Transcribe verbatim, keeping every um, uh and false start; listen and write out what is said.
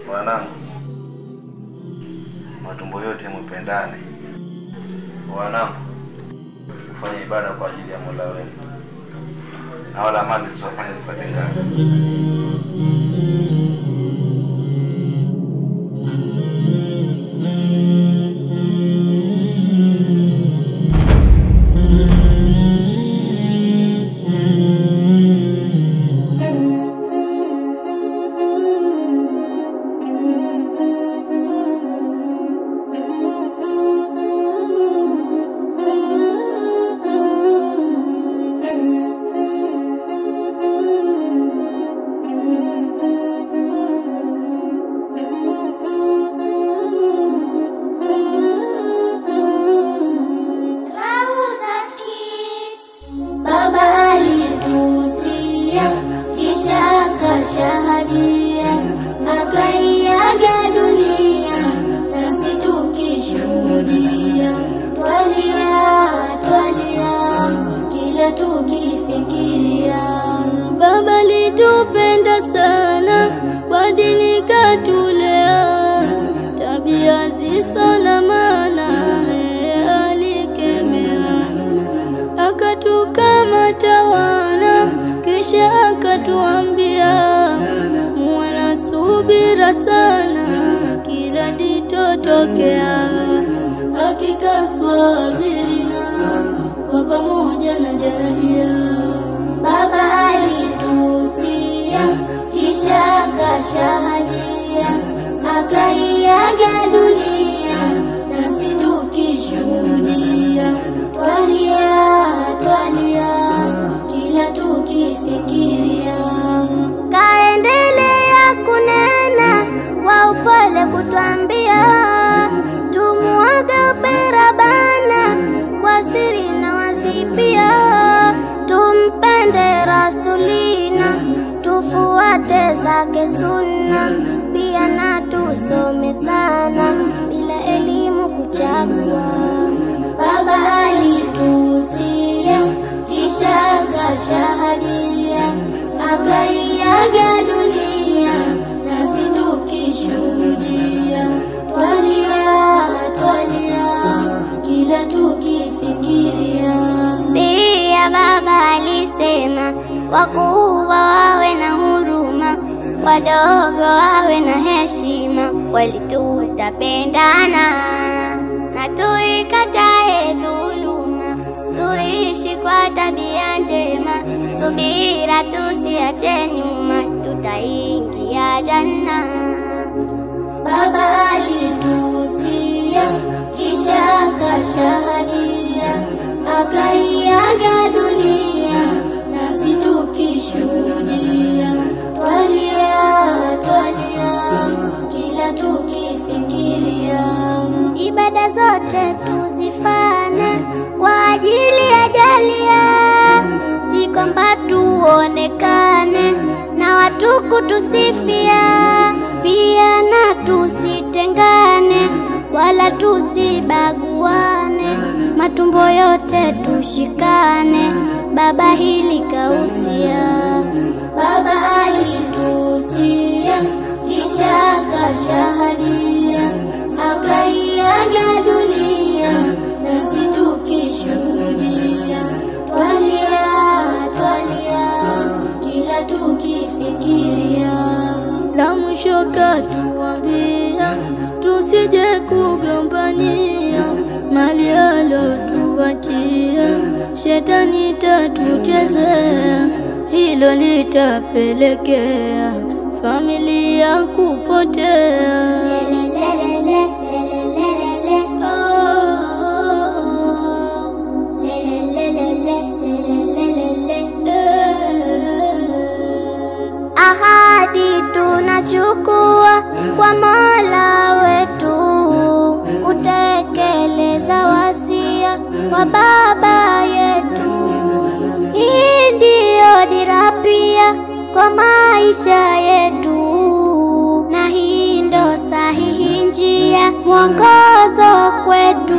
Wanangu, matumbo yote mpendane. Wanangu, ufanye ibada kwa ajili ya Mola wenu. Na wala amani zisifanye zipatengane. Shahadia akaiaga dunia nasi tukishuhudia, twalia twalia kila tukifikiria. Baba litupenda sana, kwa dini katulea, tabia zisizo na maana alikemea, akatukamata wana kisha akatuambia mwana subira sana kila litotokea, hakika swabirina kwa pamoja na jalia. Baba alitusia kisha akashahadia, akaiaga dunia nasi tukishuhudia, twalia twalia kila tukifikiria. Kaendelea kunena kwa upole kutuambia, tumuage berabana kwa siri na wasipia, tumpende Rasulina, tufuate zake sunna, pia na tusome sana bila elimu kuchagua. Baba alitusia kisha akashahadia, akaiaga dunia nasi tukishuhudia, twalia twalia kila tukifikiria. Pia baba alisema wakubwa wawe na huruma, wadogo wawe na heshima, kweli tutapendana na tuikatae dhuluma, tuishi kwa tabia njema, subira tusiache nyuma, tutaingia janna. Baba alitusia kisha akashahadia, akaiaga dunia nasi tukishuhudia, twalia twalia kila tukifikiria. Ibada zote tuzifanye kwa ajili ya jalia, si kwamba tuonekane na watu kutusifia, pia na tusitengane wala tusibaguane, matumbo yote tushikane, baba hili kausia. Baba alitusia kisha akashahadia, akaiaga dunia nasi tukishuhudia, twalia twalia kila tukifikiria. La mwisho katuambia tusije kugombania, mali alotuachia shetani tatuchezea, hilo litapelekea familia kupotea. Ahadi tunachukua kwa Mola wetu, kutekeleza wasia wa baba yetu. Hii ndiyo dira pia kwa maisha yetu, na hii ndo sahihi njia mwongozo kwetu.